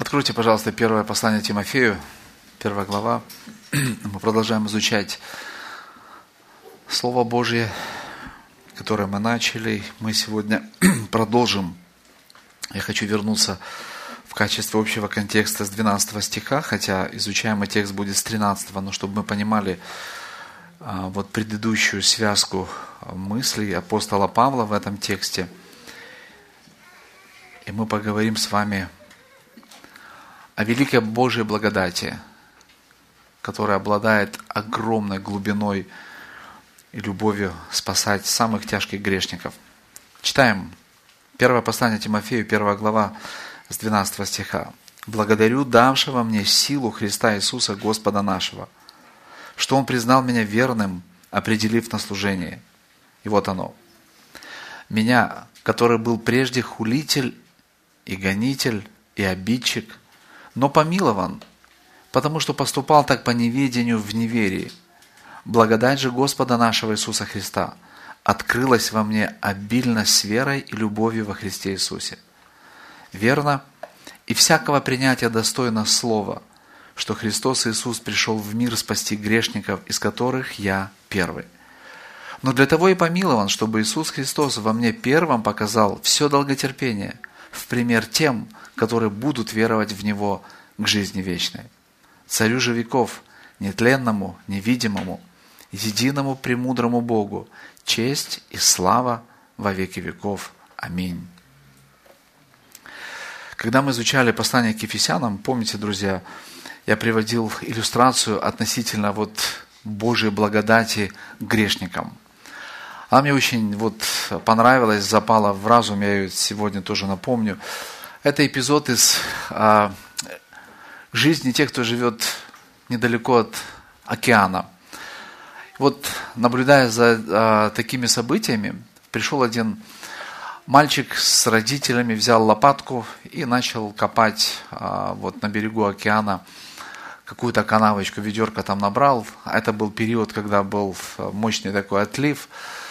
Откройте, пожалуйста, первое послание Тимофею, 1 глава. Мы продолжаем изучать Слово Божье, которое мы начали. Мы сегодня продолжим. Я хочу вернуться в качестве общего контекста с 12 стиха, хотя изучаемый текст будет с 13, но чтобы мы понимали вот предыдущую связку мыслей апостола Павла в этом тексте. И мы поговорим с вами о великой Божьей благодати, которая обладает огромной глубиной и любовью спасать самых тяжких грешников. Читаем первое послание Тимофею, 1 глава, с 12 стиха. «Благодарю давшего мне силу Христа Иисуса, Господа нашего, что Он признал меня верным, определив на служение». И вот оно. «Меня, который был прежде хулитель и гонитель и обидчик, но помилован, потому что поступал так по неведению в неверии. Благодать же Господа нашего Иисуса Христа открылась во мне обильно с верой и любовью во Христе Иисусе. Верно и всякого принятия достойно слова, что Христос Иисус пришел в мир спасти грешников, из которых я первый. Но для того и помилован, чтобы Иисус Христос во мне первым показал все долготерпение, в пример тем, которые будут веровать в Него к жизни вечной. Царю же веков, нетленному, невидимому, единому премудрому Богу, честь и слава во веки веков. Аминь». Когда мы изучали послание к Ефесянам, помните, друзья, я приводил иллюстрацию относительно Божьей благодати к грешникам. Она мне очень понравилась, запала в разум, я ее сегодня тоже напомню. Это эпизод из жизни тех, кто живет недалеко от океана. Наблюдая за такими событиями, пришел один мальчик с родителями, взял лопатку и начал копать на берегу океана какую-то канавочку, ведерко там набрал. Это был период, когда был мощный такой отлив.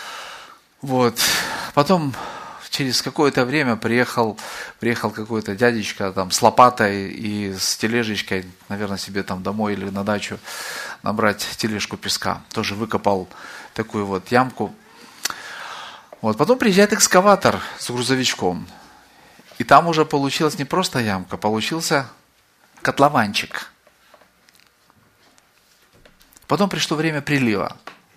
Потом через какое-то время приехал какой-то дядечка там с лопатой и с тележечкой, наверное, себе там домой или на дачу набрать тележку песка. Тоже выкопал такую ямку. Потом приезжает экскаватор с грузовичком. И там уже получилась не просто ямка, получился котлованчик. Потом пришло время прилива.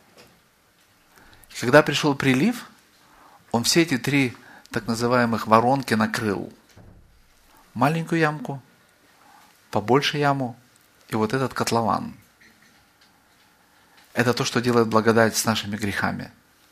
Когда пришел прилив, он все эти 3 так называемых воронки накрыл. Маленькую ямку, побольше яму и этот котлован. Это то, что делает благодать с нашими грехами.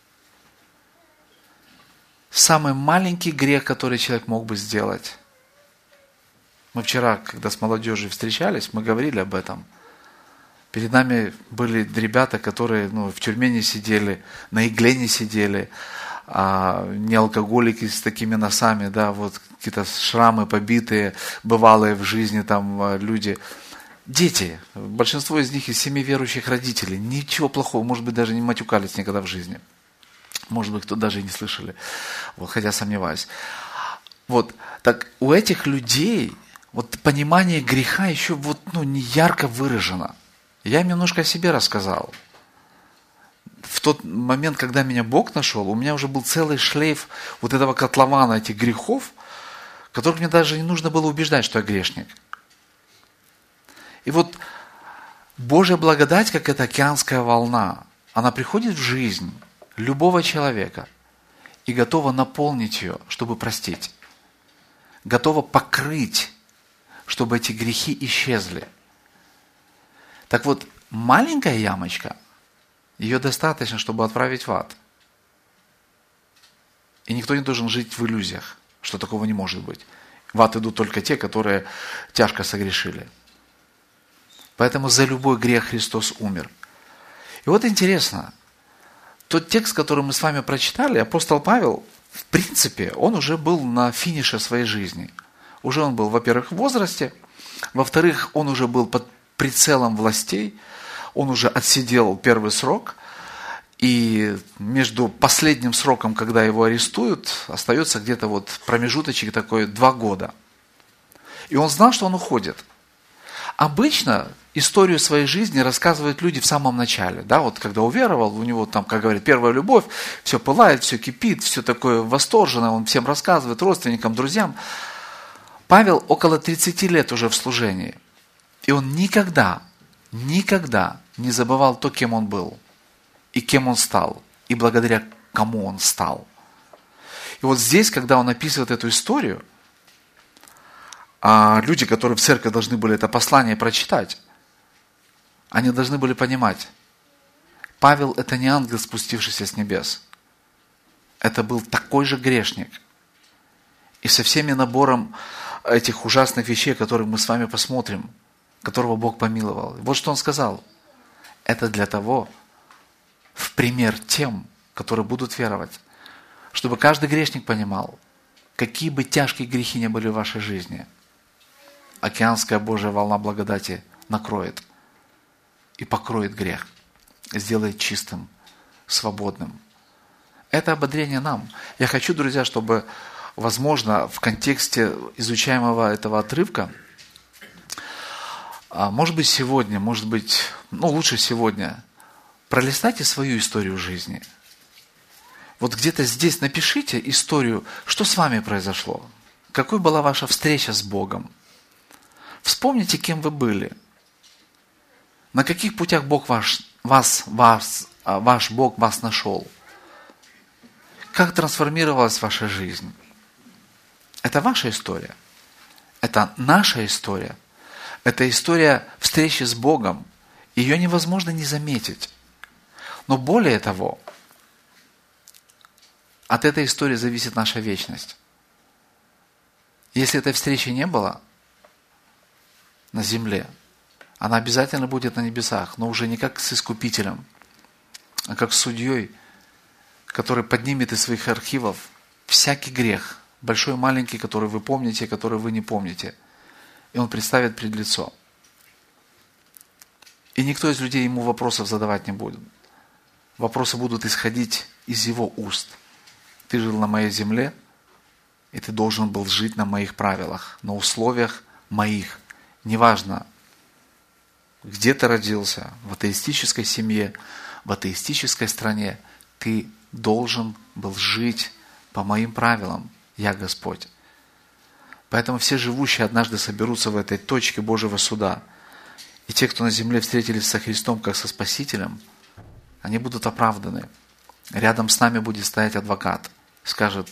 Самый маленький грех, который человек мог бы сделать. Мы вчера, когда с молодежью встречались, мы говорили об этом. Перед нами были ребята, которые в тюрьме не сидели, на игле не сидели, не алкоголики с такими носами, какие-то шрамы побитые, бывалые в жизни люди. Дети, большинство из них из семей верующих родителей, ничего плохого, может быть, даже не матюкались никогда в жизни. Может быть, кто даже и не слышали, хотя сомневаюсь. Так у этих людей понимание греха еще не ярко выражено. Я им немножко о себе рассказал. В тот момент, когда меня Бог нашел, у меня уже был целый шлейф этого котлована, этих грехов, которых мне даже не нужно было убеждать, что я грешник. И Божья благодать, как эта океанская волна, она приходит в жизнь любого человека и готова наполнить ее, чтобы простить. Готова покрыть, чтобы эти грехи исчезли. Так маленькая ямочка, ее достаточно, чтобы отправить в ад. И никто не должен жить в иллюзиях, что такого не может быть. В ад идут только те, которые тяжко согрешили. Поэтому за любой грех Христос умер. И интересно, тот текст, который мы с вами прочитали, апостол Павел, в принципе, он уже был на финише своей жизни. Уже он был, во-первых, в возрасте, во-вторых, он уже был под прицелом властей, он уже отсидел первый срок, и между последним сроком, когда его арестуют, остается где-то промежуточек такой 2 года. И он знал, что он уходит. Обычно историю своей жизни рассказывают люди в самом начале. Да? Вот когда уверовал, у него там, как говорят, первая любовь, все пылает, все кипит, все такое восторженное, он всем рассказывает, родственникам, друзьям. Павел около 30 лет уже в служении. И он никогда не забывал то, кем он был, и кем он стал, и благодаря кому он стал. И вот здесь, когда он описывает эту историю, люди, которые в церкви должны были это послание прочитать, они должны были понимать, Павел – это не ангел, спустившийся с небес. Это был такой же грешник. И со всеми набором этих ужасных вещей, которые мы с вами посмотрим, которого Бог помиловал. Вот что он сказал. Это для того, в пример тем, которые будут веровать, чтобы каждый грешник понимал, какие бы тяжкие грехи ни были в вашей жизни, океанская Божья волна благодати накроет и покроет грех, сделает чистым, свободным. Это ободрение нам. Я хочу, друзья, чтобы, возможно, в контексте изучаемого этого отрывка, может быть, сегодня, лучше сегодня, пролистайте свою историю жизни. Вот где-то здесь напишите историю, что с вами произошло, какой была ваша встреча с Богом. Вспомните, кем вы были, на каких путях Бог ваш Бог вас нашел, как трансформировалась ваша жизнь. Это ваша история, это наша история, это история встречи с Богом, ее невозможно не заметить. Но более того, от этой истории зависит наша вечность. Если этой встречи не было на земле, она обязательно будет на небесах, но уже не как с искупителем, а как с судьей, который поднимет из своих архивов всякий грех, большой и маленький, который вы помните, который вы не помните, и он представит пред лицо. И никто из людей ему вопросов задавать не будет. Вопросы будут исходить из его уст. Ты жил на моей земле, и ты должен был жить на моих правилах, на условиях моих. Неважно, где ты родился, в атеистической семье, в атеистической стране, ты должен был жить по моим правилам. Я Господь. Поэтому все живущие однажды соберутся в этой точке Божьего суда. И те, кто на земле встретились со Христом как со Спасителем, они будут оправданы. Рядом с нами будет стоять адвокат. Скажет,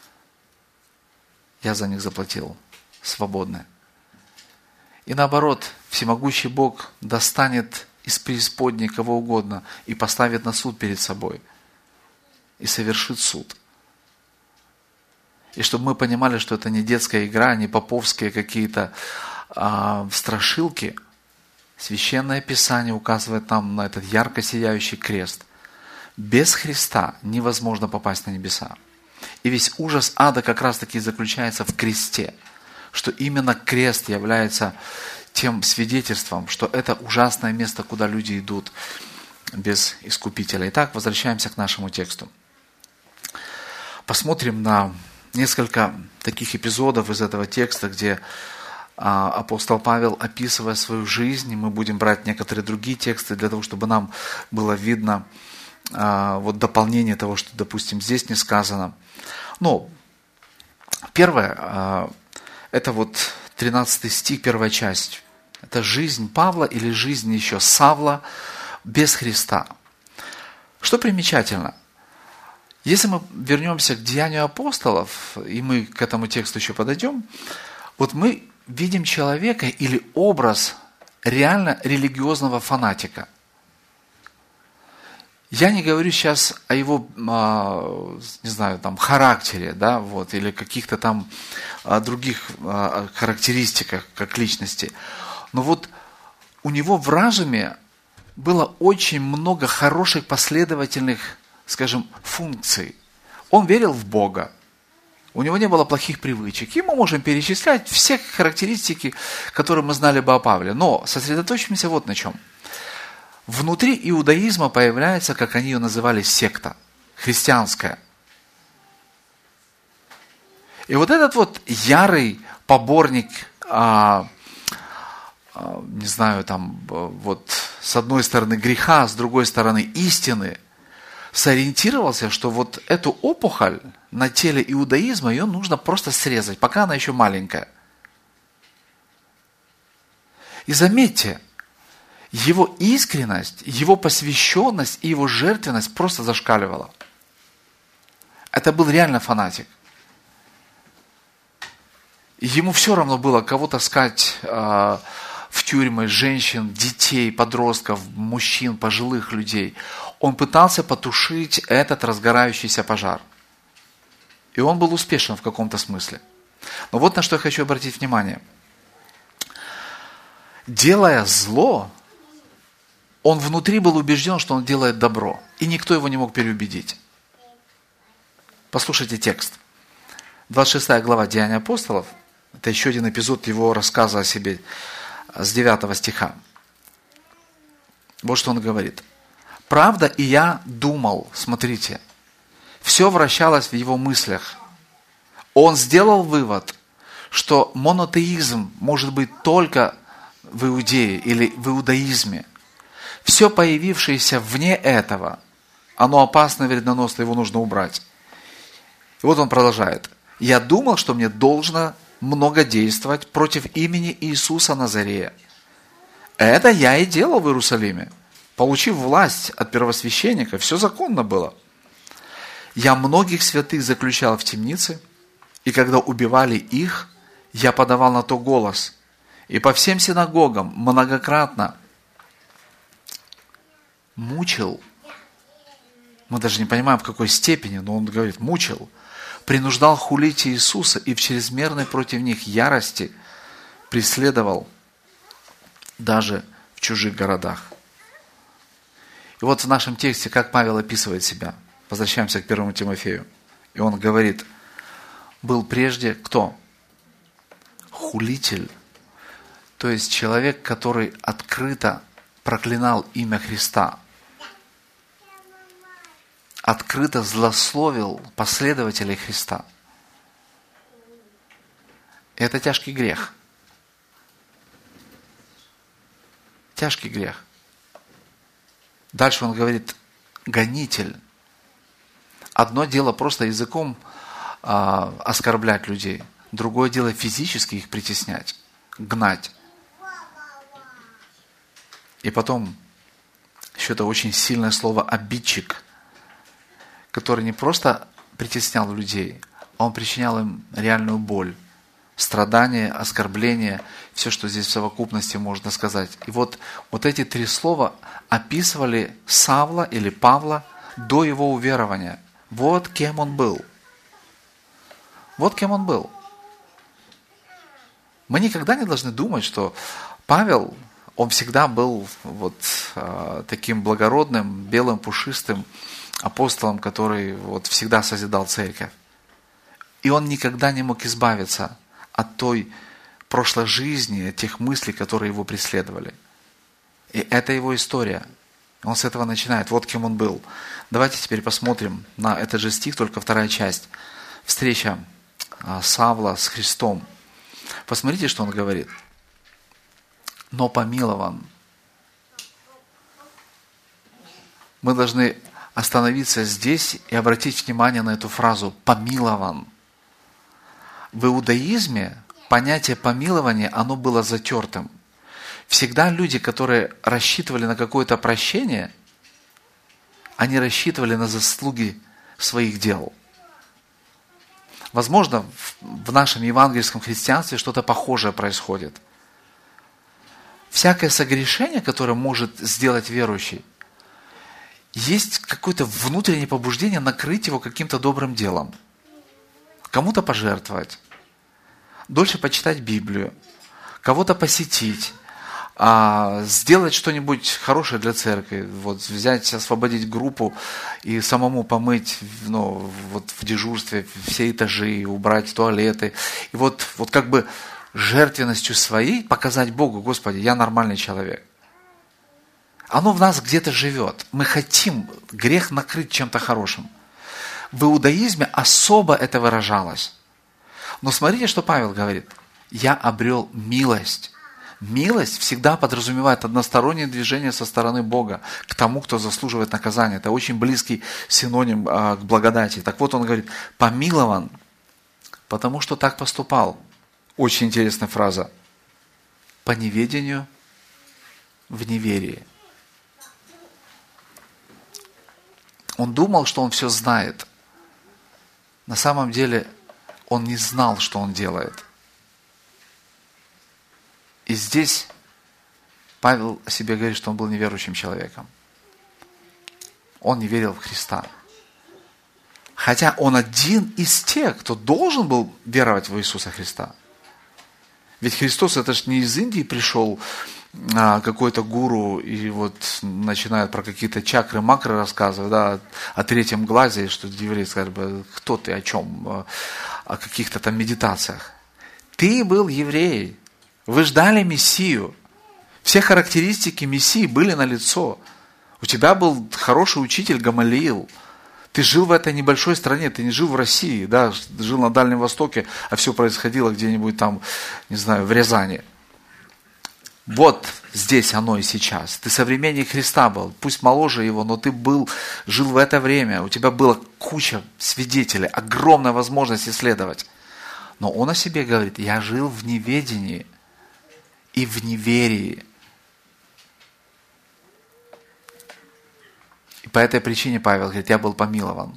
я за них заплатил. Свободны. И наоборот, всемогущий Бог достанет из преисподней кого угодно и поставит на суд перед собой. И совершит суд. И чтобы мы понимали, что это не детская игра, не поповские какие-то страшилки, Священное Писание указывает нам на этот ярко сияющий крест. Без Христа невозможно попасть на небеса. И весь ужас ада как раз таки заключается в кресте, что именно крест является тем свидетельством, что это ужасное место, куда люди идут без Искупителя. Итак, возвращаемся к нашему тексту. Посмотрим на несколько таких эпизодов из этого текста, где апостол Павел, описывая свою жизнь, и мы будем брать некоторые другие тексты для того, чтобы нам было видно дополнение того, что, допустим, здесь не сказано. Но первое, это 13 стих, первая часть. Это жизнь Павла или жизнь еще Савла без Христа. Что примечательно? Если мы вернемся к Деянию апостолов, и мы к этому тексту еще подойдем, мы видим человека или образ реально религиозного фанатика. Я не говорю сейчас о его, характере, или каких-то там других характеристиках как личности. Но у него в разуме было очень много хороших последовательных, функций. Он верил в Бога. У него не было плохих привычек. И мы можем перечислять все характеристики, которые мы знали бы о Павле. Но сосредоточимся вот на чем. Внутри иудаизма появляется, как они ее называли, секта христианская. И этот ярый поборник не знаю, там, вот с одной стороны греха, с другой стороны истины, сориентировался, что вот эту опухоль на теле иудаизма, ее нужно просто срезать, пока она еще маленькая. И заметьте, его искренность, его посвященность и его жертвенность просто зашкаливала. Это был реально фанатик. Ему все равно было кого таскать в тюрьмы, женщин, детей, подростков, мужчин, пожилых людей. Он пытался потушить этот разгорающийся пожар. И он был успешен в каком-то смысле. Но вот на что я хочу обратить внимание. Делая зло, он внутри был убежден, что он делает добро. И никто его не мог переубедить. Послушайте текст. 26 глава Деяний апостолов. Это еще один эпизод его рассказа о себе с 9 стиха. Вот что он говорит. «Правда, и я думал, смотрите, все вращалось в его мыслях. Он сделал вывод, что монотеизм может быть только в Иудее или в иудаизме. Все появившееся вне этого, оно опасно, вредоносно, его нужно убрать». И вот он продолжает. «Я думал, что мне должно много действовать против имени Иисуса Назарея. Это я и делал в Иерусалиме. Получив власть от первосвященника, все законно было. Я многих святых заключал в темнице, и когда убивали их, я подавал на то голос. И по всем синагогам многократно мучил». Мы даже не понимаем, в какой степени, но он говорит, мучил. «Принуждал хулить Иисуса и в чрезмерной против них ярости преследовал даже в чужих городах». И вот в нашем тексте, как Павел описывает себя. Возвращаемся к 1 Тимофею. И он говорит, был прежде кто? Хулитель. То есть человек, который открыто проклинал имя Христа. Открыто злословил последователей Христа. Это тяжкий грех. Тяжкий грех. Дальше он говорит, гонитель. Одно дело просто языком оскорблять людей. Другое дело физически их притеснять, гнать. И потом еще это очень сильное слово «обидчик», который не просто притеснял людей, а он причинял им реальную боль, страдания, оскорбления, все, что здесь в совокупности можно сказать. И вот эти три слова описывали Савла или Павла до его уверования. Вот кем он был. Вот кем он был. Мы никогда не должны думать, что Павел, он всегда был вот таким благородным, белым, пушистым апостолом, который вот всегда созидал церковь. И он никогда не мог избавиться от той прошлой жизни, от тех мыслей, которые его преследовали. И это его история. Он с этого начинает. Вот кем он был. Давайте теперь посмотрим на этот же стих, только вторая часть. Встреча Савла с Христом. Посмотрите, что он говорит. «Но помилован». Мы должны остановиться здесь и обратить внимание на эту фразу «помилован». В иудаизме понятие помилования, оно было затертым. Всегда люди, которые рассчитывали на какое-то прощение, они рассчитывали на заслуги своих дел. Возможно, в нашем евангельском христианстве что-то похожее происходит. Всякое согрешение, которое может сделать верующий, есть какое-то внутреннее побуждение накрыть его каким-то добрым делом. Кому-то пожертвовать, дольше почитать Библию, кого-то посетить, сделать что-нибудь хорошее для церкви, вот взять, освободить группу и самому помыть вот в дежурстве все этажи, убрать туалеты. И вот как бы жертвенностью своей показать Богу: Господи, я нормальный человек. Оно в нас где-то живет. Мы хотим грех накрыть чем-то хорошим. В иудаизме особо это выражалось. Но смотрите, что Павел говорит. я обрел милость. Милость всегда подразумевает одностороннее движение со стороны Бога к тому, кто заслуживает наказания. Это очень близкий синоним к благодати. Так вот, он говорит, помилован, потому что так поступал. Очень интересная фраза. По неведению в неверии. Он думал, что он все знает. На самом деле, он не знал, что он делает. И здесь Павел о себе говорит, что он был неверующим человеком. Он не верил в Христа. Хотя он один из тех, кто должен был веровать в Иисуса Христа. Ведь Христос, это же не из Индии пришел какой-то гуру и вот начинает про какие-то чакры-макры рассказывать, да, о третьем глазе, что евреи сказали, кто ты, о чем, о каких-то там медитациях. Ты был еврей. Вы ждали Мессию. Все характеристики Мессии были налицо. У тебя был хороший учитель Гамалиил. Ты жил в этой небольшой стране, ты не жил в России, да, жил на Дальнем Востоке, а все происходило где-нибудь там, не знаю, в Рязани. Вот здесь оно и сейчас. Ты современник Христа был, пусть моложе его, но ты жил в это время, у тебя была куча свидетелей, огромная возможность исследовать. Но он о себе говорит, я жил в неведении и в неверии. И по этой причине Павел говорит, я был помилован.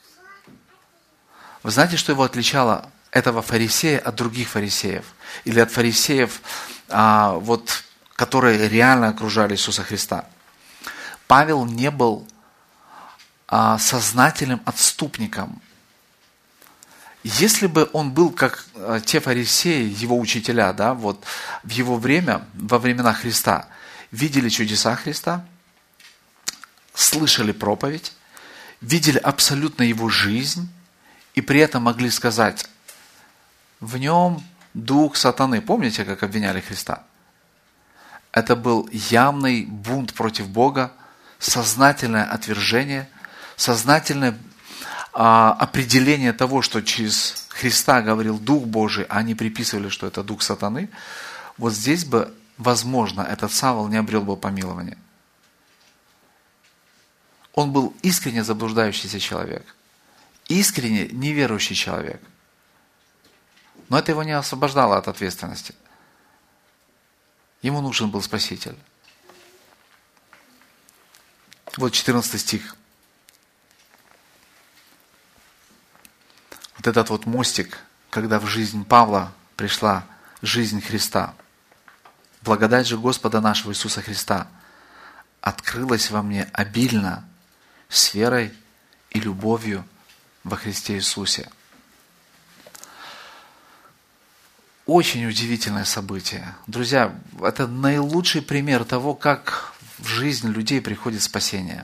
Вы знаете, что его отличало, этого фарисея, от других фарисеев? Или от фарисеев, которые реально окружали Иисуса Христа? Павел не был сознательным отступником. Если бы он был как те фарисеи, его учителя, да, вот в его время, во времена Христа, видели чудеса Христа, слышали проповедь, видели абсолютно его жизнь, и при этом могли сказать, в нем дух сатаны. Помните, как обвиняли Христа? Это был явный бунт против Бога, сознательное отвержение, сознательное определение того, что через Христа говорил Дух Божий, а они приписывали, что это Дух сатаны. Вот здесь бы, возможно, этот Савл не обрел бы помилования. Он был искренне заблуждающийся человек, искренне неверующий человек. Но это его не освобождало от ответственности. Ему нужен был Спаситель. Вот 14 стих. Вот этот вот мостик, когда в жизнь Павла пришла жизнь Христа. Благодать же Господа нашего Иисуса Христа открылась во мне обильно с верой и любовью во Христе Иисусе. Очень удивительное событие. Друзья, это наилучший пример того, как в жизнь людей приходит спасение.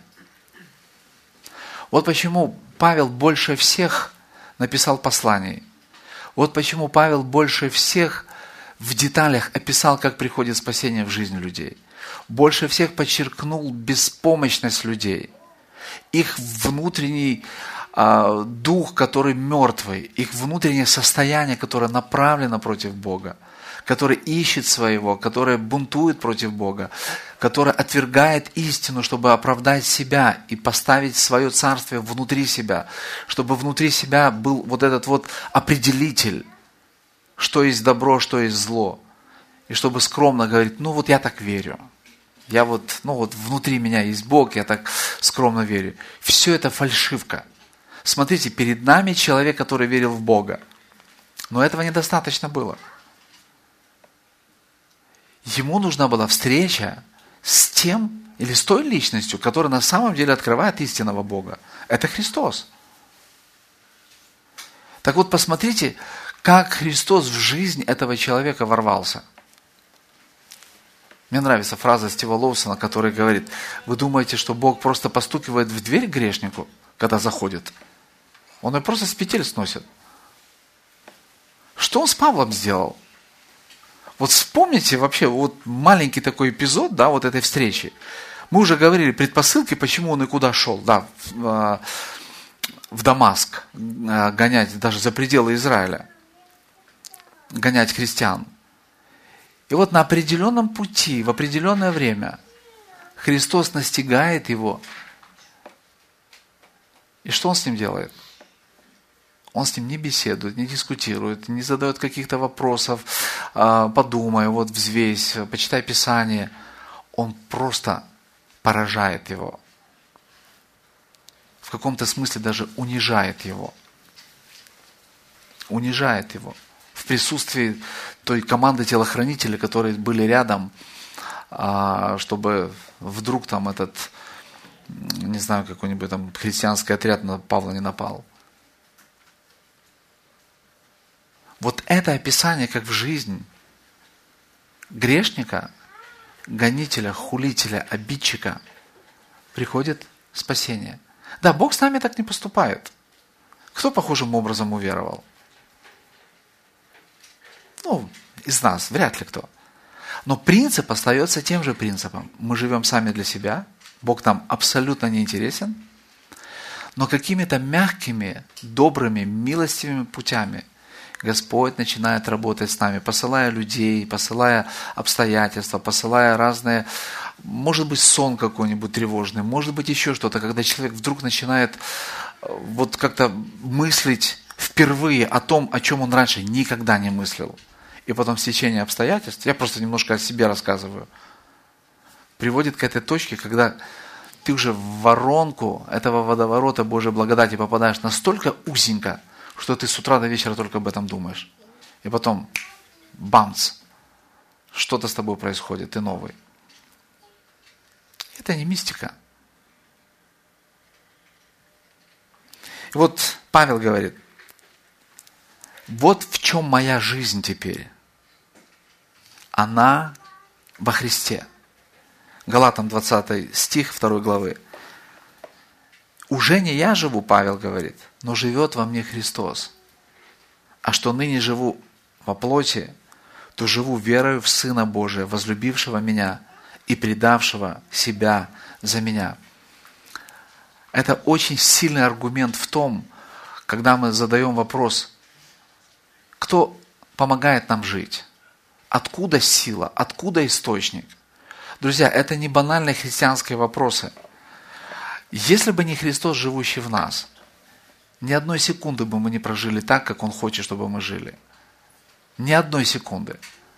Вот почему Павел больше всех написал посланий. Вот почему Павел больше всех в деталях описал, как приходит спасение в жизнь людей. Больше всех подчеркнул беспомощность людей. Их внутренний дух, который мертвый, их внутреннее состояние, которое направлено против Бога, который ищет своего, который бунтует против Бога, который отвергает истину, чтобы оправдать себя и поставить свое царствие внутри себя, чтобы внутри себя был вот этот вот определитель, что есть добро, что есть зло, и чтобы скромно говорить, ну вот я так верю. Я вот внутри меня есть Бог, я так скромно верю. Все это фальшивка. Смотрите, перед нами человек, который верил в Бога. Но этого недостаточно было. Ему нужна была встреча с тем или с той личностью, которая на самом деле открывает истинного Бога. Это Христос. Так вот, посмотрите, как Христос в жизнь этого человека ворвался. Мне нравится фраза Стива Лоусона, который говорит, вы думаете, что Бог просто постукивает в дверь грешнику, когда заходит? Он ее просто с петель сносит. Что он с Павлом сделал? Вот вспомните вообще вот маленький такой эпизод, да, вот этой встречи. Мы уже говорили предпосылки, почему он и куда шел, да, в Дамаск гонять даже за пределы Израиля. гонять христиан. И вот на определенном пути, в определенное время Христос настигает его. И что он с ним делает? Он с ним не беседует, не дискутирует, не задает каких-то вопросов, подумай, вот взвесь, почитай Писание. Он просто поражает его. В каком-то смысле даже унижает его. Унижает его. В присутствии той команды телохранителей, которые были рядом, чтобы вдруг там этот, не знаю, какой-нибудь там христианский отряд на Павла не напал. Вот это описание, как в жизнь грешника, гонителя, хулителя, обидчика, приходит спасение. Да, Бог с нами так не поступает. Кто похожим образом уверовал? Из нас, вряд ли кто. Но принцип остается тем же принципом. Мы живем сами для себя, Бог нам абсолютно не интересен, но какими-то мягкими, добрыми, милостивыми путями Господь начинает работать с нами, посылая людей, посылая обстоятельства, посылая разные, может быть, сон какой-нибудь тревожный, может быть, еще что-то, когда человек вдруг начинает вот как-то мыслить впервые о том, о чем он раньше никогда не мыслил. И потом стечение обстоятельств, я просто немножко о себе рассказываю, приводит к этой точке, когда ты уже в воронку этого водоворота Божьей благодати попадаешь настолько узенько, что ты с утра до вечера только об этом думаешь. И потом, бамц, что-то с тобой происходит, ты новый. Это не мистика. И вот Павел говорит, вот в чем моя жизнь теперь. Она во Христе. Галатам 20 стих 2 главы. Уже не я живу, Павел говорит, но живет во мне Христос. А что ныне живу во плоти, то живу верою в Сына Божия, возлюбившего меня и предавшего себя за меня. Это очень сильный аргумент в том, когда мы задаем вопрос, кто помогает нам жить? Откуда сила? Откуда источник? Друзья, это не банальные христианские вопросы. Если бы не Христос, живущий в нас, ни одной секунды бы мы не прожили так, как Он хочет, чтобы мы жили. Ни одной секунды.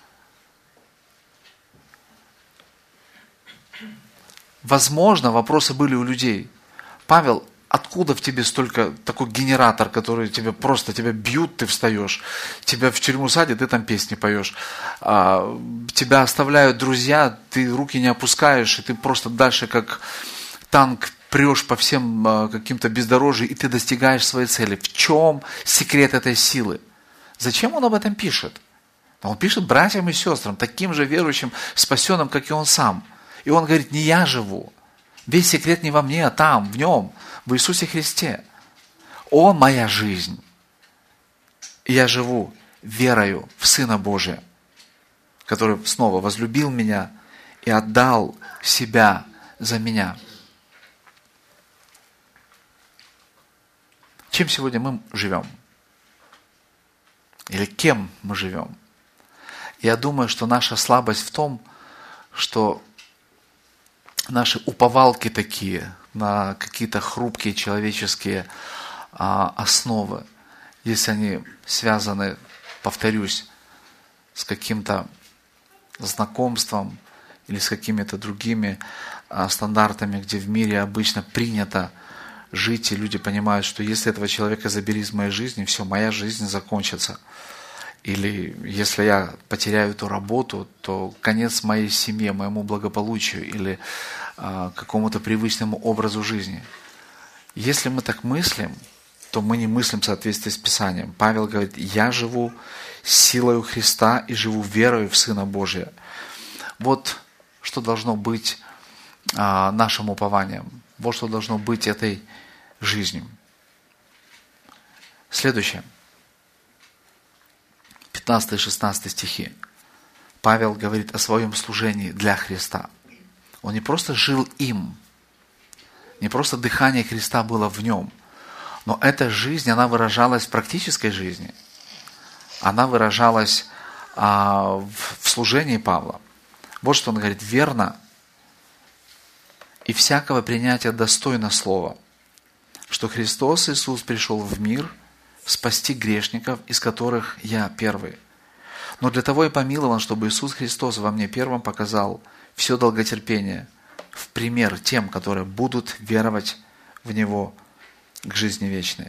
Возможно, вопросы были у людей. Павел, откуда в тебе столько такой генератор, который тебя бьют, ты встаешь, тебя в тюрьму садят, ты там песни поешь, тебя оставляют друзья, ты руки не опускаешь, и ты просто дальше как танк прешь по всем каким-то бездорожьям, и ты достигаешь своей цели. В чем секрет этой силы? Зачем он об этом пишет? Он пишет братьям и сестрам, таким же верующим, спасенным, как и он сам. И он говорит, не я живу. Весь секрет не во мне, а там, в нем, в Иисусе Христе. Он моя жизнь. И я живу верою в Сына Божия, который снова возлюбил меня и отдал себя за меня. Чем сегодня мы живем? Или кем мы живем? Я думаю, что наша слабость в том, что наши уповалки такие на какие-то хрупкие человеческие основы, если они связаны, повторюсь, с каким-то знакомством или с какими-то другими стандартами, где в мире обычно принято жить, и люди понимают, что если этого человека забери из моей жизни, все, моя жизнь закончится. Или если я потеряю эту работу, то конец моей семье, моему благополучию или какому-то привычному образу жизни. Если мы так мыслим, то мы не мыслим в соответствии с Писанием. Павел говорит, я живу силою Христа и живу верою в Сына Божия. Вот что должно быть нашим упованием. Вот что должно быть этой жизнью. Следующее. 15 и 16 стихи. Павел говорит о своем служении для Христа. Он не просто жил им, не просто дыхание Христа было в нем, но эта жизнь, она выражалась в практической жизни. она выражалась в служении Павла. Вот что он говорит: верно и всякого принятия достойно слова, что Христос Иисус пришел в мир спасти грешников, из которых я первый. Но для того и помилован, чтобы Иисус Христос во мне первым показал все долготерпение в пример тем, которые будут веровать в Него к жизни вечной.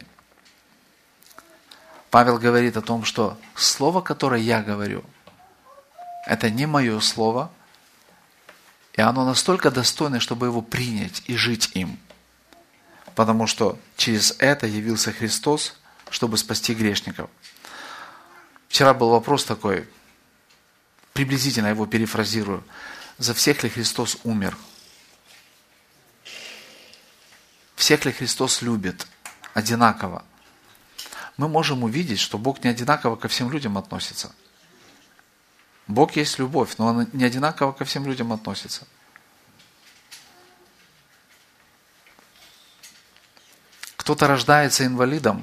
Павел говорит о том, что слово, которое я говорю, это не мое слово, и оно настолько достойно, чтобы его принять и жить им. Потому что через это явился Христос, чтобы спасти грешников. Вчера был вопрос такой, приблизительно его перефразирую: за всех ли Христос умер? Всех ли Христос любит одинаково? Мы можем увидеть, что Бог не одинаково ко всем людям относится. Бог есть любовь, но Он не одинаково ко всем людям относится. Кто-то рождается инвалидом,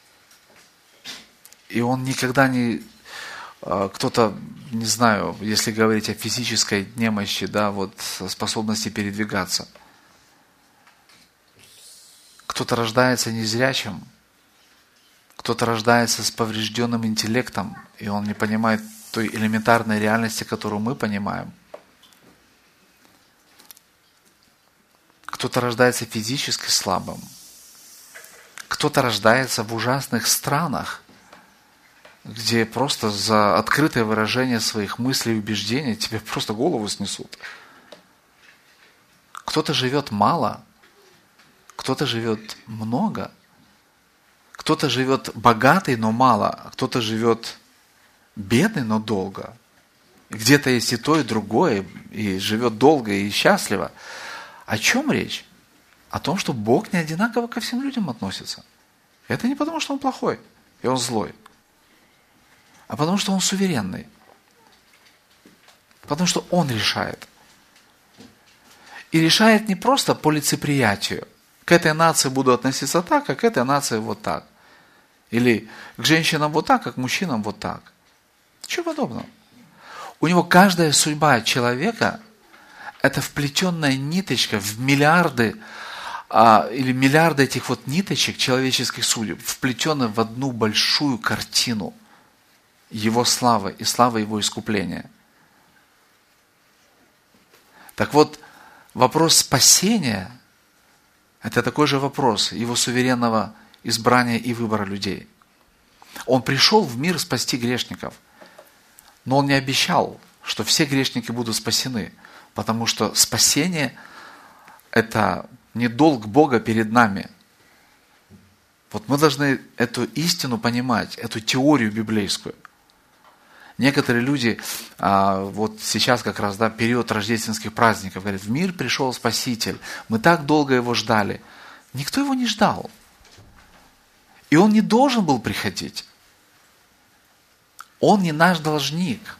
и он никогда не... Кто-то, не знаю, если говорить о физической немощи, да, вот способности передвигаться. Кто-то рождается незрячим, кто-то рождается с поврежденным интеллектом, и он не понимает той элементарной реальности, которую мы понимаем. Кто-то рождается физически слабым. Кто-то рождается в ужасных странах, где просто за открытое выражение своих мыслей и убеждений тебе просто голову снесут. Кто-то живет мало, кто-то живет много, кто-то живет богатый, но мало, а кто-то живет бедный, но долго. Где-то есть и то, и другое, и живет долго и счастливо. О чем речь? О том, что Бог не одинаково ко всем людям относится. Это не потому, что Он плохой и Он злой, а потому, что Он суверенный. Потому что Он решает. И решает не просто по лицеприятию. К этой нации буду относиться так, а к этой нации вот так. Или к женщинам вот так, а к мужчинам вот так. Ничего подобного. У него каждая судьба человека – это вплетенная ниточка в миллиарды или миллиарды этих вот ниточек человеческих судеб, вплетенная в одну большую картину Его славы и славы Его искупления. Так вот, вопрос спасения – это такой же вопрос Его суверенного избрания и выбора людей. Он пришел в мир спасти грешников, но Он не обещал, что все грешники будут спасены, потому что спасение – это не долг Бога перед нами. Вот мы должны эту истину понимать, эту теорию библейскую. Некоторые люди, вот сейчас как раз, да, период рождественских праздников, говорят: в мир пришел Спаситель, мы так долго Его ждали. Никто Его не ждал. И Он не должен был приходить. Он не наш должник.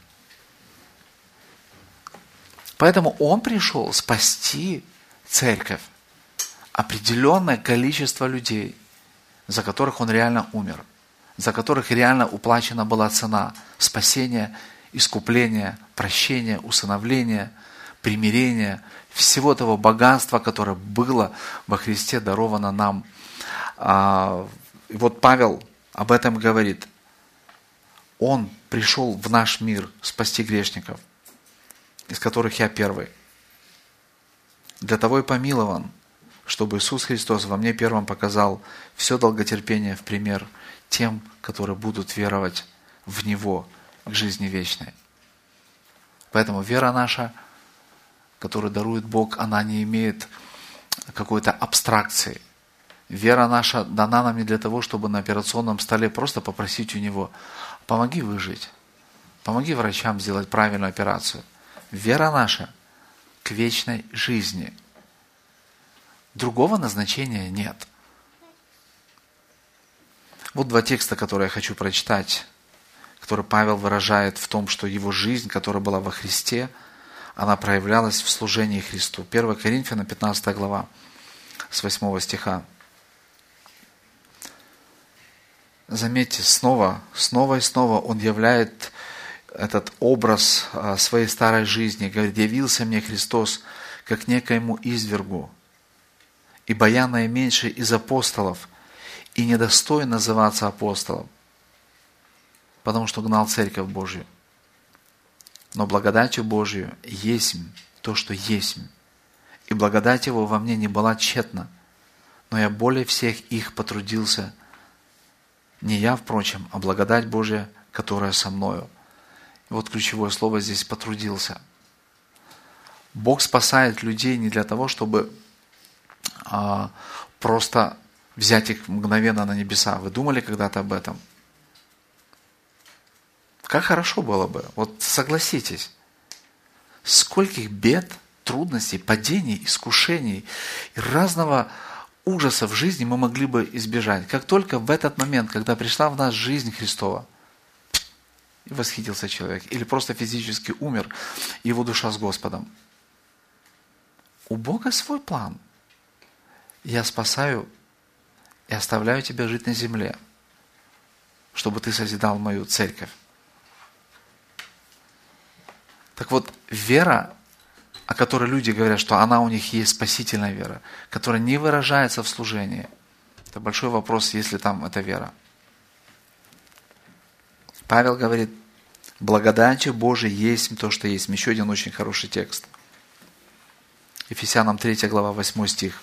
Поэтому Он пришел спасти церковь, определенное количество людей, за которых Он реально умер, за которых реально уплачена была цена спасения, искупления, прощения, усыновления, примирения, всего того богатства, которое было во Христе даровано нам. И вот Павел об этом говорит. Он пришел в наш мир спасти грешников, из которых я первый. Для того и помилован, чтобы Иисус Христос во мне первым показал все долготерпение в пример тем, которые будут веровать в Него к жизни вечной. Поэтому вера наша, которую дарует Бог, она не имеет какой-то абстракции. Вера наша дана нам не для того, чтобы на операционном столе просто попросить у Него: помоги выжить, помоги врачам сделать правильную операцию. Вера наша к вечной жизни. Другого назначения нет. Вот два текста, которые я хочу прочитать, которые Павел выражает в том, что его жизнь, которая была во Христе, она проявлялась в служении Христу. 1 Коринфянам, 15 глава, с 8 стиха. заметьте, снова и снова он являет этот образ своей старой жизни. Говорит, явился мне Христос как некоему извергу, ибо я наименьший из апостолов и недостоин называться апостолом, потому что гнал Церковь Божию. Но благодатью Божию есть то, что есть. И благодать Его во мне не была тщетна, но я более всех их потрудился, не я, впрочем, а благодать Божия, которая со мною. И вот ключевое слово здесь «потрудился». Бог спасает людей не для того, чтобы просто взять их мгновенно на небеса. Вы думали когда-то об этом? Как хорошо было бы, вот согласитесь, скольких бед, трудностей, падений, искушений и разного ужаса в жизни мы могли бы избежать. Как только в этот момент, когда пришла в нас жизнь Христова, и восхитился человек, или просто физически умер, его душа с Господом. У Бога свой план. Я спасаю и оставляю тебя жить на земле, чтобы ты созидал мою церковь. Так вот, вера, о которой люди говорят, что она у них есть спасительная вера, которая не выражается в служении, это большой вопрос, есть ли там эта вера. Павел говорит, благодатью Божией есть то, что есть. Еще один очень хороший текст. Ефесянам 3 глава, 8 стих.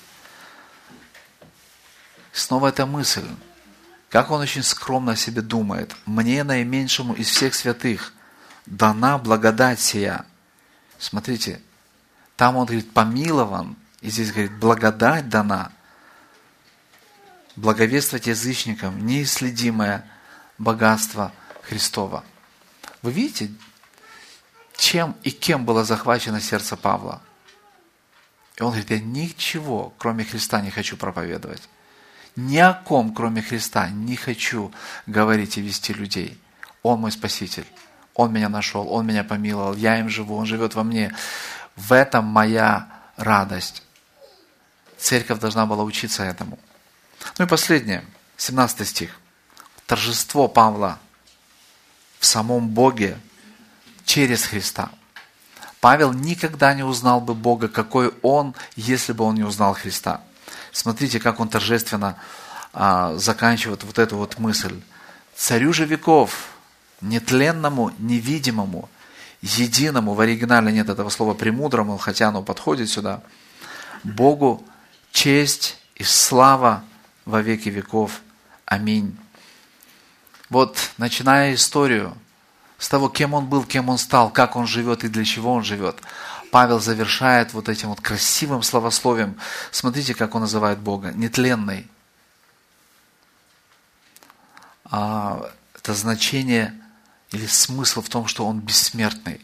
Снова эта мысль. Как он очень скромно о себе думает. «Мне, наименьшему из всех святых, дана благодать сия». Смотрите, там он говорит «помилован», и здесь говорит «благодать дана». Благовествовать язычникам неисследимое богатство Христова. Вы видите, чем и кем было захвачено сердце Павла? И он говорит, я ничего, кроме Христа, не хочу проповедовать. Ни о ком, кроме Христа, не хочу говорить и вести людей. Он мой Спаситель. Он меня нашел, Он меня помиловал, я им живу, Он живет во мне. В этом моя радость. Церковь должна была учиться этому. Ну и последнее, 17 стих. Торжество Павла в самом Боге через Христа. Павел никогда не узнал бы Бога, какой он, если бы он не узнал Христа. Смотрите, как он торжественно заканчивает вот эту вот мысль. Царю же веков, нетленному, невидимому, единому, в оригинале нет этого слова премудрому, хотя оно подходит сюда, Богу честь и слава во веки веков. Аминь. Вот, начиная историю с того, кем он был, кем он стал, как он живет и для чего он живет, Павел завершает вот этим вот красивым словословием. Смотрите, как он называет Бога. Нетленный. Это значение или смысл в том, что он бессмертный.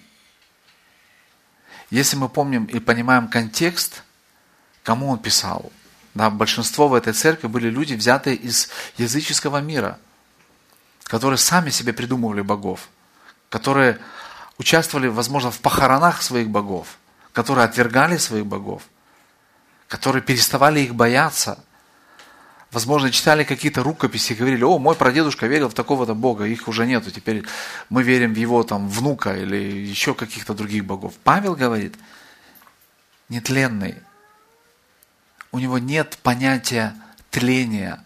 Если мы помним и понимаем контекст, кому он писал. Да, большинство в этой церкви были люди, взятые из языческого мира, которые сами себе придумывали богов, которые участвовали, возможно, в похоронах своих богов, которые отвергали своих богов, которые переставали их бояться, возможно, читали какие-то рукописи и говорили, о, мой прадедушка верил в такого-то бога, их уже нету, теперь мы верим в его там внука или еще каких-то других богов. Павел говорит, нетленный, у него нет понятия тления.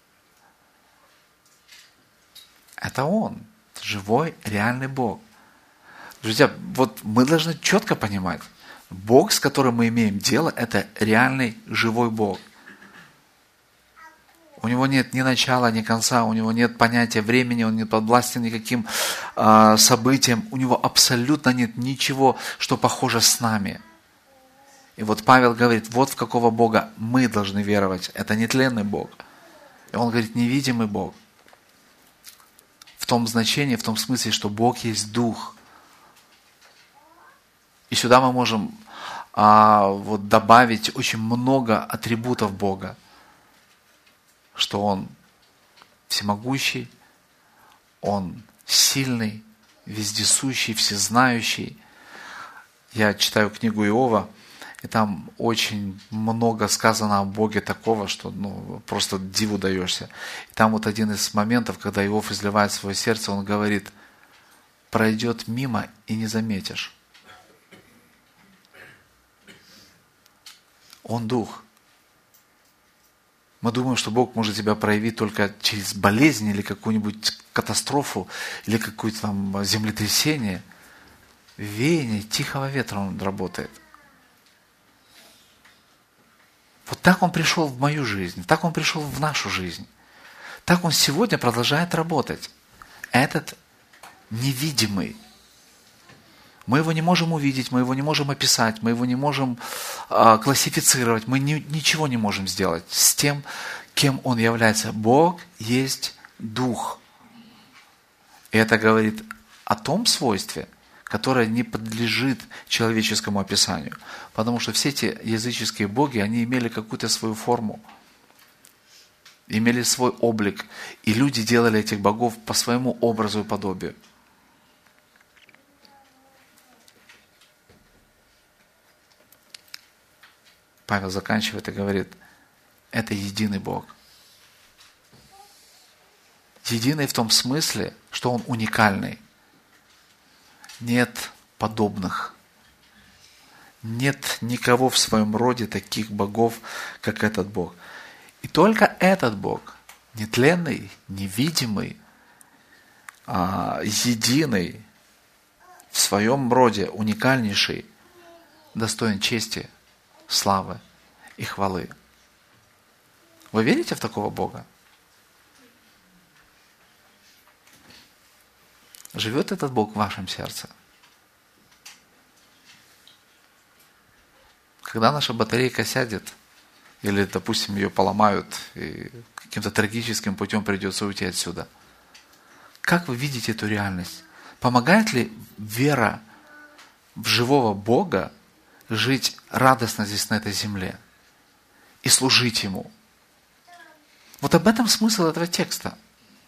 Это он, живой, реальный Бог. Друзья, вот мы должны четко понимать, Бог, с которым мы имеем дело, это реальный, живой Бог. У него нет ни начала, ни конца, у него нет понятия времени, он не подвластен никаким событиям, у него абсолютно нет ничего, что похоже с нами. И вот Павел говорит, вот в какого Бога мы должны веровать. Это нетленный Бог. И он говорит, невидимый Бог. В том значении, в том смысле, что Бог есть Дух. И сюда мы можем вот добавить очень много атрибутов Бога. Что Он всемогущий, Он сильный, вездесущий, всезнающий. Я читаю книгу Иова, И там очень много сказано о Боге такого, что просто диву даешься. И там вот один из моментов, когда Иов изливает свое сердце, он говорит: пройдет мимо и не заметишь. Он дух. Мы думаем, что Бог может тебя проявить только через болезнь или какую-нибудь катастрофу, или какое-то там землетрясение. Веяние тихого ветра Он работает. Вот так Он пришел в мою жизнь, так Он пришел в нашу жизнь. Так Он сегодня продолжает работать. Этот невидимый. Мы его не можем увидеть, мы его не можем описать, мы его не можем классифицировать, мы ничего не можем сделать с тем, кем Он является. Бог есть Дух. И это говорит о том свойстве, которое не подлежит человеческому описанию. Потому что все эти языческие боги, они имели какую-то свою форму, имели свой облик. И люди делали этих богов по своему образу и подобию. Павел заканчивает и говорит: это единый Бог. Единый в том смысле, что Он уникальный. Нет подобных. Нет никого в своем роде таких богов, как этот Бог. И только этот Бог, нетленный, невидимый, единый, в своем роде уникальнейший, достоин чести, славы и хвалы. Вы верите в такого Бога? Живет этот Бог в вашем сердце? Когда наша батарейка сядет, или, допустим, ее поломают, и каким-то трагическим путем придется уйти отсюда, как вы видите эту реальность? Помогает ли вера в живого Бога жить радостно здесь, на этой земле, и служить Ему? Вот об этом смысл этого текста.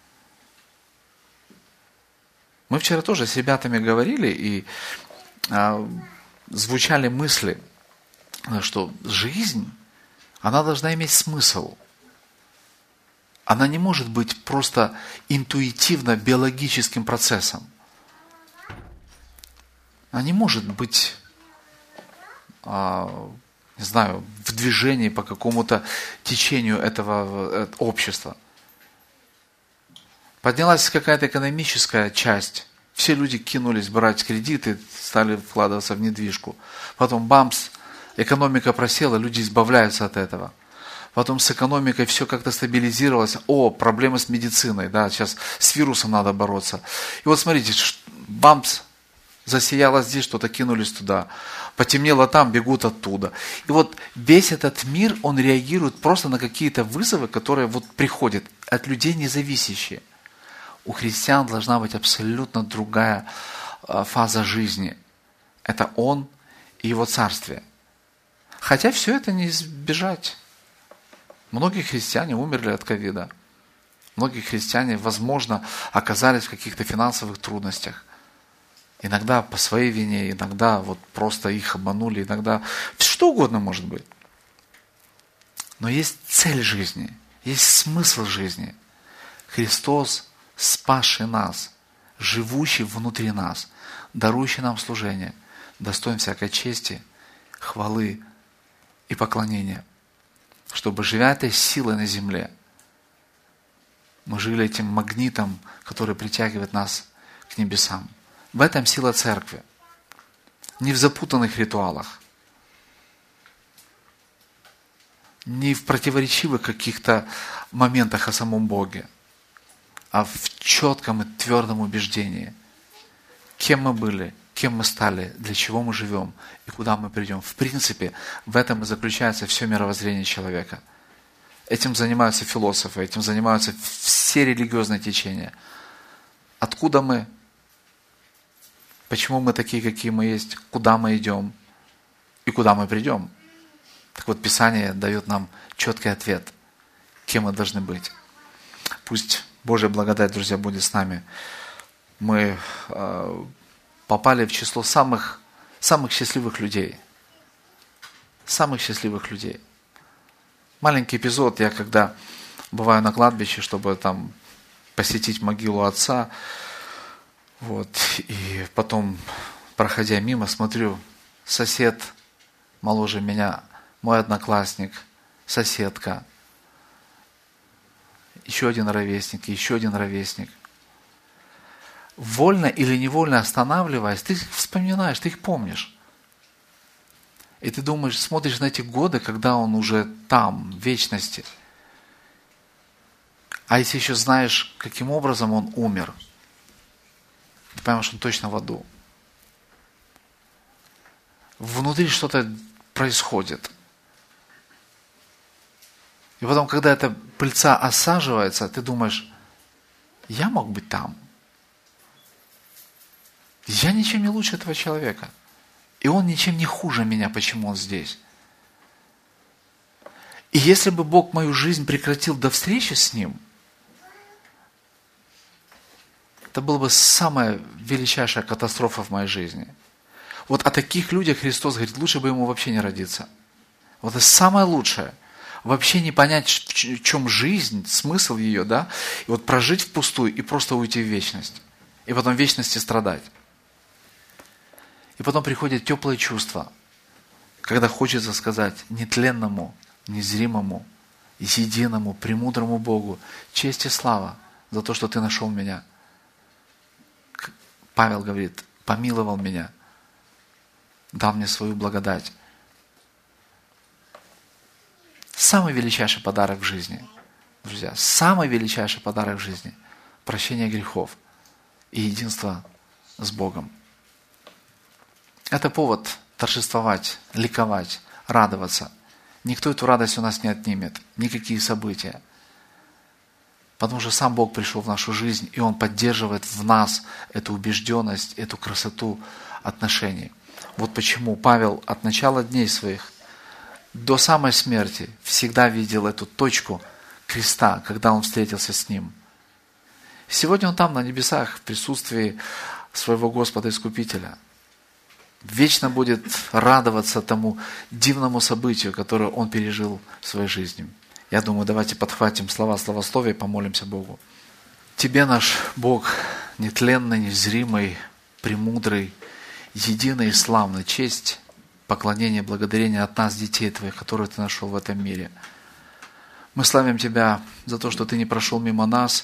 Мы вчера тоже с ребятами говорили, и звучали мысли, что жизнь, она должна иметь смысл. Она не может быть просто интуитивно биологическим процессом. Она не может быть, не знаю, в движении по какому-то течению этого общества. Поднялась какая-то экономическая часть. Все люди кинулись брать кредиты, стали вкладываться в недвижку. Потом бамс, экономика просела, люди избавляются от этого. Потом с экономикой все как-то стабилизировалось. Проблемы с медициной, да, сейчас с вирусом надо бороться. И вот смотрите, бамс, засияло здесь, что-то кинулись туда. Потемнело там, бегут оттуда. И вот весь этот мир, он реагирует просто на какие-то вызовы, которые вот приходят от людей независящие. У христиан должна быть абсолютно другая фаза жизни. Это Он и Его Царствие. Хотя все это не избежать. Многие христиане умерли от ковида. Многие христиане, возможно, оказались в каких-то финансовых трудностях. Иногда по своей вине, иногда вот просто их обманули, иногда что угодно может быть. Но есть цель жизни, есть смысл жизни. Христос, спасший нас, живущий внутри нас, дарующий нам служение, достоин всякой чести, хвалы и поклонения. Чтобы, живя этой силой на земле, мы жили этим магнитом, который притягивает нас к небесам. В этом сила церкви. Не в запутанных ритуалах, не в противоречивых каких-то моментах о самом Боге, а в четком и твердом убеждении, кем мы были, кем мы стали, для чего мы живем и куда мы придем. В принципе, в этом и заключается все мировоззрение человека. Этим занимаются философы, этим занимаются все религиозные течения. Откуда мы? Почему мы такие, какие мы есть? Куда мы идем? И куда мы придем? Так вот, Писание дает нам четкий ответ, кем мы должны быть. Пусть Божья благодать, друзья, будет с нами. Мы попали в число самых счастливых людей. самых счастливых людей. Маленький эпизод, я когда бываю на кладбище, чтобы там посетить могилу отца, вот, и потом, проходя мимо, смотрю, сосед моложе меня, мой одноклассник, соседка, еще один ровесник, еще один ровесник. Вольно или невольно останавливаясь, ты их вспоминаешь, ты их помнишь. И ты думаешь, смотришь на эти годы, когда он уже там, в вечности. А если еще знаешь, каким образом он умер, ты понимаешь, он точно в аду. Внутри что-то происходит. И потом, когда эта пыльца осаживается, ты думаешь, я мог быть там. Я ничем не лучше этого человека. И он ничем не хуже меня, почему он здесь. И если бы Бог мою жизнь прекратил до встречи с Ним, это была бы самая величайшая катастрофа в моей жизни. Вот о таких людях Христос говорит, лучше бы ему вообще не родиться. Вот это самое лучшее. Вообще не понять, в чем жизнь, смысл ее, да? И вот прожить впустую и просто уйти в вечность. И потом в вечности страдать. И потом приходят теплые чувства, когда хочется сказать нетленному, незримому, единому, премудрому Богу честь и слава за то, что Ты нашел меня. Павел говорит, помиловал меня, дал мне свою благодать. Самый величайший подарок в жизни, друзья, самый величайший подарок в жизни – прощение грехов и единство с Богом. Это повод торжествовать, ликовать, радоваться. Никто эту радость у нас не отнимет, никакие события. Потому что сам Бог пришел в нашу жизнь, и Он поддерживает в нас эту убежденность, эту красоту отношений. Вот почему Павел от начала дней своих до самой смерти всегда видел эту точку креста, когда он встретился с Ним. Сегодня он там, на небесах, в присутствии своего Господа Искупителя. Вечно будет радоваться тому дивному событию, которое он пережил в своей жизни. Я думаю, давайте подхватим слова славословия и помолимся Богу. Тебе, наш Бог, нетленный, незримый, премудрый, единый и славный, честь, поклонение, благодарение от нас, детей Твоих, которые Ты нашел в этом мире. Мы славим Тебя за то, что Ты не прошел мимо нас,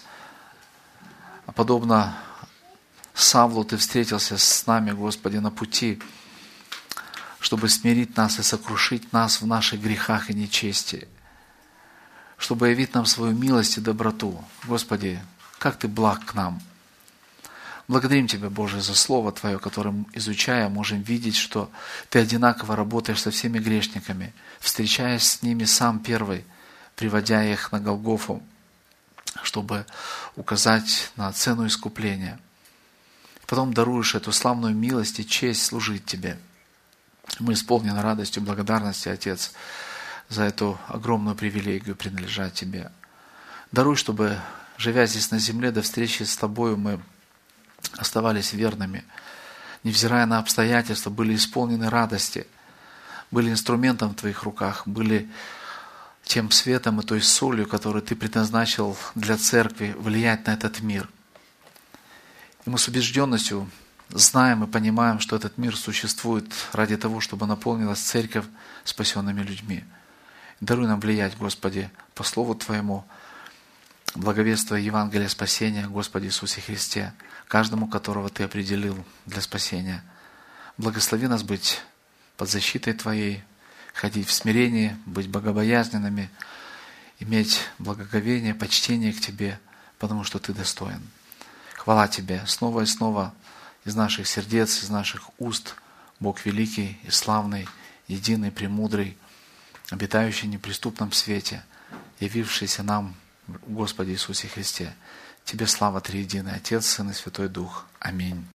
а подобно Савлу Ты встретился с нами, Господи, на пути, чтобы смирить нас и сокрушить нас в наших грехах и нечестии, чтобы явить нам свою милость и доброту. Господи, как Ты благ к нам. Благодарим Тебя, Боже, за Слово Твое, которым, изучая, можем видеть, что Ты одинаково работаешь со всеми грешниками, встречаясь с ними сам первый, приводя их на Голгофу, чтобы указать на цену искупления. Потом даруешь эту славную милость и честь служить Тебе. Мы исполнены радостью, благодарностью, Отец, за эту огромную привилегию принадлежать Тебе. Даруй, чтобы, живя здесь на земле, до встречи с Тобою, мы оставались верными, невзирая на обстоятельства, были исполнены радости, были инструментом в Твоих руках, были тем светом и той солью, которую Ты предназначил для церкви влиять на этот мир. И мы с убежденностью знаем и понимаем, что этот мир существует ради того, чтобы наполнилась церковь спасенными людьми. Даруй нам влиять, Господи, по Слову Твоему, благовествуя Евангелие спасения, Господи Иисусе Христе, каждому, которого Ты определил для спасения. Благослови нас быть под защитой Твоей, ходить в смирении, быть богобоязненными, иметь благоговение, почтение к Тебе, потому что Ты достоин. Хвала Тебе снова и снова из наших сердец, из наших уст, Бог великий и славный, единый, премудрый, обитающий в неприступном свете, явившийся нам в Господе Иисусе Христе. Тебе слава Триединый, Отец, Сын и Святой Дух. Аминь.